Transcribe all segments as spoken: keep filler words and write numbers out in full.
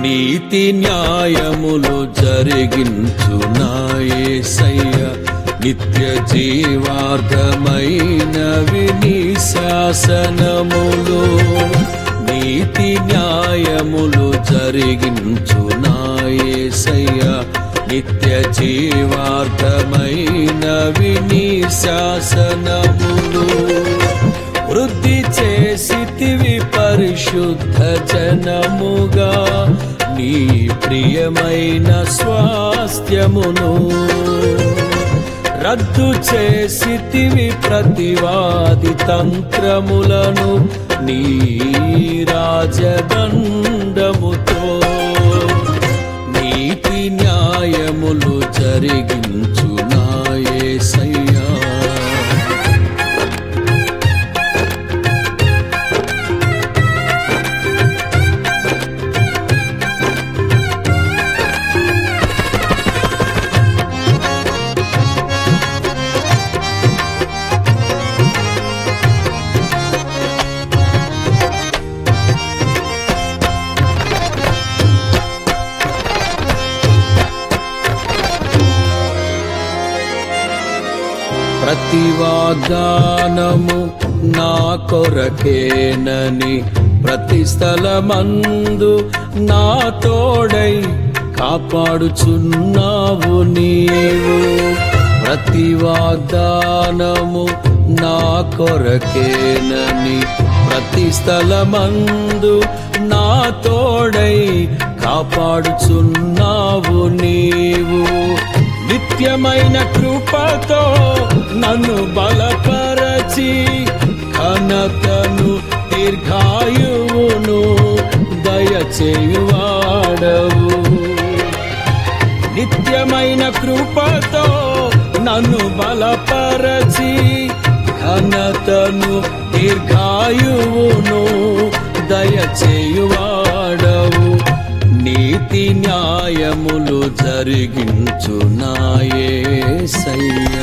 నీతి న్యాయములు జరిగించు నా యేసయ్య, నిత్య జీవార్థమైనవి నీ శాసనములు. నీతి న్యాయములు జరిగించు నా యేసయ్య, నిత్య జీవార్థమైనవి నీ శాసనములు. వృద్ధి చేసితివి పరిశుద్ధ జనముగా, నీ ప్రియమైన స్వాస్థ్యమును. రద్దు చేసితివి ప్రతివాది తంత్రములను, నీ రాజదండముతో. నీతి న్యాయములు జరిగించు నా యేసయ్యా. ప్రతి వాగ్దానము నా కొరకేనని, ప్రతి స్థలమందు నా తోడై కాపాడుచున్నావు నీవు. ప్రతి వాగ్దానము నా కొరకేనని, ప్రతి స్థలమందు నా తోడై కాపాడుచున్నావు నీవు. నిత్యమైన కృపతో నన్ను బలపరచి, ఘనతను దీర్ఘాయువును దయచేయువాడవు. నిత్యమైన కృపతో నన్ను బలపరచి, ఘనతను దీర్ఘాయువును దయచేయువాడవు. నీతి న్యాయములు జరిగించు నా యేసయ్యా.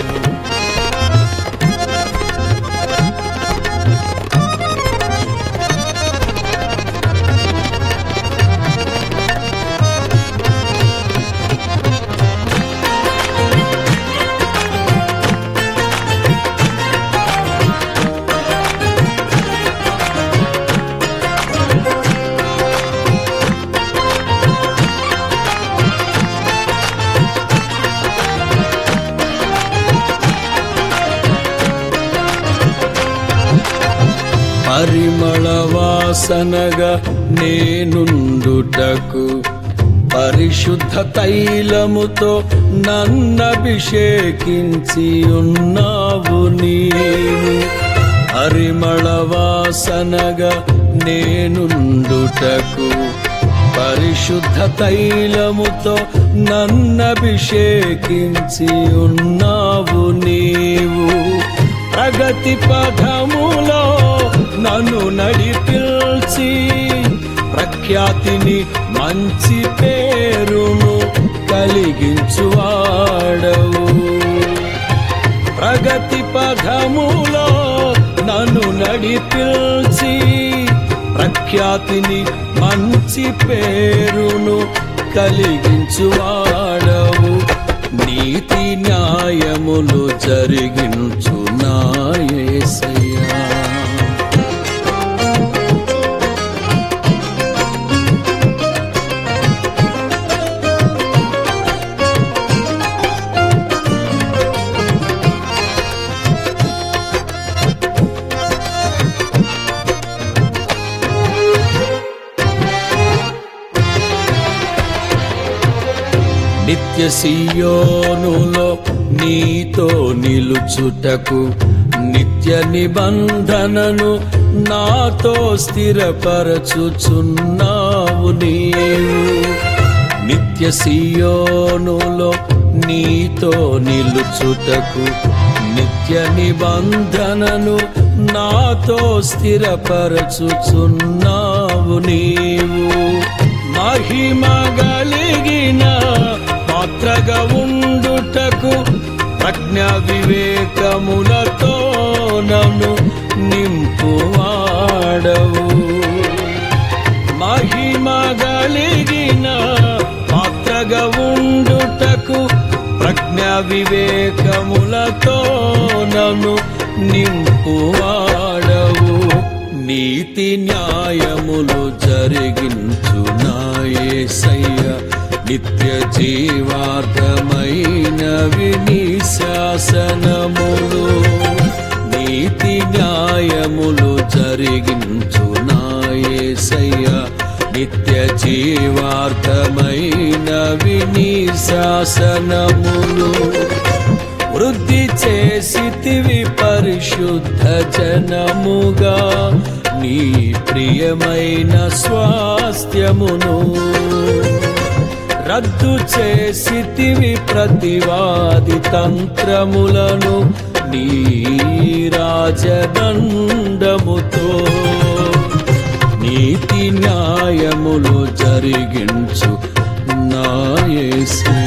పరిమళ వాసనగా నేనుండుటకు, పరిశుద్ధ తైలముతో నన్నభిషేకించి ఉన్నావు నీవు. పరిమళ వాసనగా నేనుండుటకు, పరిశుద్ధ తైలముతో నన్నభిషేకించి ఉన్నావు నీవు. ప్రగతి పథములో నన్ను నడిపిల్చి, ప్రఖ్యాతిని మంచి పేరును కలిగించువాడవు. ప్రగతి పథములో నన్ను నడిపిల్చి, ప్రఖ్యాతిని మంచి పేరును కలిగించువాడవు. నీతి న్యాయములు జరిగించు నా యేసయ్యా. నిత్య సియోనులో నీతో నిలుచుటకు, నిత్య నిబంధనను నాతో స్థిరపరచుచున్నావు నీవు. నిత్య సియోనులో నీతో నిలుచుటకు, నిత్య నిబంధనను నాతో స్థిరపరచుచున్నావు నీవు. మహిమ కలిగిన పాత్రగా ఉండుటకు, ప్రజ్ఞ వివేకములతో నన్ను నింపువాడవు. మహిమ కలిగిన పాత్రగా ఉండుటకు ప్రజ్ఞ వివేకములతో నన్ను నింపువాడవు. నీతి న్యాయములు జరిగించు నా యేసయ్య, నిత్య జీవార్థమైనవి నీ శాసనములు. నీతి న్యాయములు జరిగించు నా యేసయ్య, నిత్య జీవార్థమైనవి నీ శాసనములు. వృద్ధి చేసితివి పరిశుద్ధ జనముగా, నీ ప్రియమైన స్వాస్థ్యమును. రద్దు చేసితివి ప్రతివాది తంత్రములను, నీ రాజదండముతో. నీతి న్యాయములు జరిగించు నా యేసయ్య.